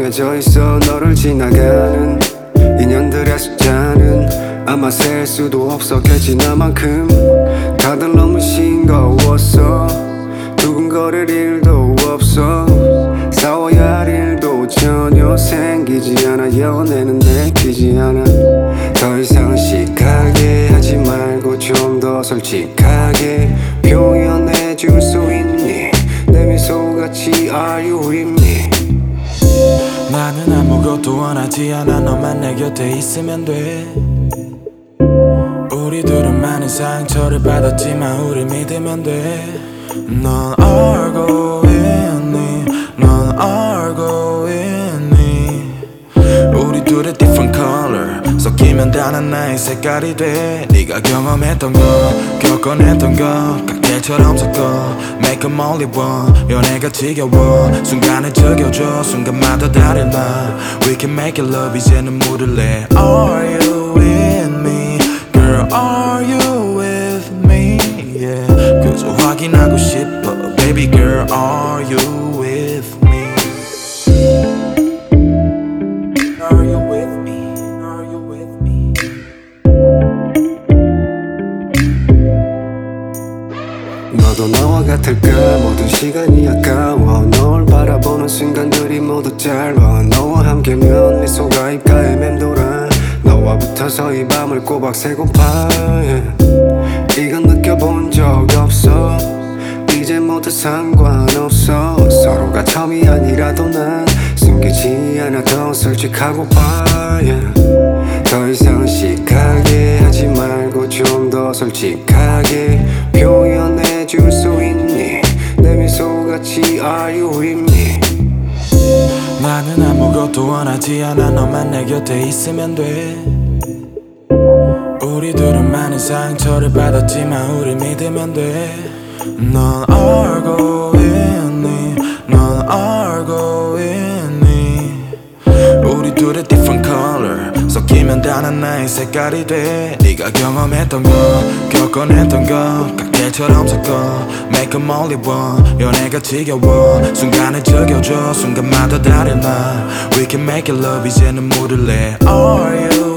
정해져 있어. 너를 지나가는 인연들의 숫자는 아마 셀 수도 없었겠지. 나만큼 다들 너무 싱거웠어. 두근거릴 일도 없어. 싸워야 할 일도 전혀 생기지 않아. 연애는 내키지 않아. 더 이상 시크하게 하지 말고 좀 더 솔직하게 표현해줄 수 있니? 내 미소같이 Are you with me? 나는 아무것도 원하지 않아. 너만 내 곁에 있으면 돼. 우리들은 많은 상처를 받았지만 우리 믿으면 돼. 넌 알고 있니? 넌 알고 있니? 우리 둘의 different color 섞이면 단 하나의 색깔이 돼. 네가 경험했던 거 겪어냈던 거 각질처럼 섞어 Make them only one. 연애가 지겨워 순간을 즐겨줘. 순간마다 다른 나 We can make it love. 이제는 물을 내. Are you with me? Girl are you with me? Yeah. 그저 확인하고 싶어 Baby girl are you with me? Are you with me? Are you with me? 너도 나와 같을까? 모든 시간이 아까워. 널 바라보는 순간들이 모두 짧아. 너와 함께면 미소가 입가에 맴돌아. 너와 붙어서 이 밤을 꼬박 새고파. 이건 느껴본 적 없어. 이제 모두 상관없어. 서로가 처음이 아니라도 난 숨기지 않아. 더 솔직하고파. 더 이상 시크하게 하지 말고 좀 더 솔직하게 표현해줄 수 있니? 내 미소같이 Are you with me? 나는 아무것도 원하지 않아. 너만 내 곁에 있으면 돼. 우리들은 많은 상처를 받았지만 우리 믿으면 돼. 넌 알고 있니? 넌 알고 있니? 우리 둘의 different color 섞이면 단 하나의 색깔이 돼. 네가 경험했던 거 겪어냈던 거 각질처럼 섞어 Make them only one. 연애가 지겨워 순간을 즐겨줘. 순간마다 다른 나 We can make it love. 이제는 물을 내. Are you